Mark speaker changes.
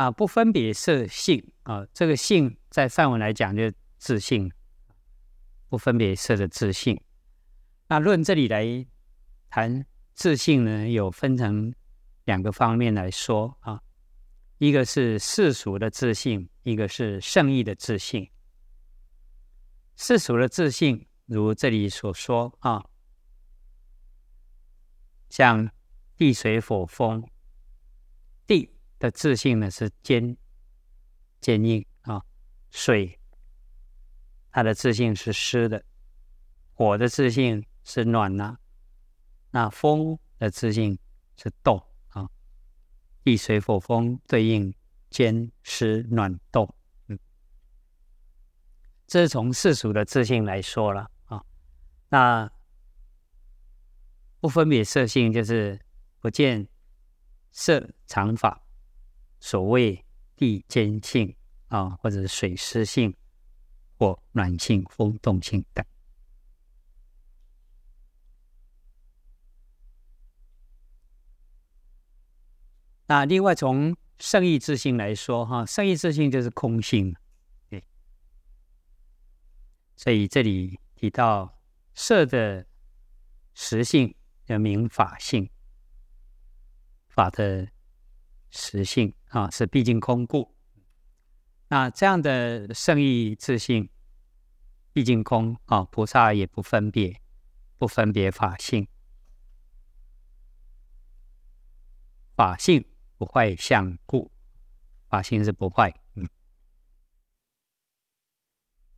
Speaker 1: 不分别色性这个性在梵文来讲就是自性，不分别色的自性。那论这里来谈自性呢，有分成2个方面来说一个是世俗的自性，一个是圣意的自性。世俗的自性如这里所说像地水火风，地的自性呢是坚硬水它的自性是湿的，火的自性是暖那风的自性是动地水火风对应坚湿暖动这是从世俗的自性来说了那不分别色性就是不见色常法，所谓地坚性或者是水湿性、火暖性、风动性等。那另外从圣意自性来说圣意自性就是空性所以这里提到色的实性叫名法性，法的实性是毕竟空故。那这样的圣意自性毕竟空菩萨也不分别法性，法性不坏相故，法性是不坏。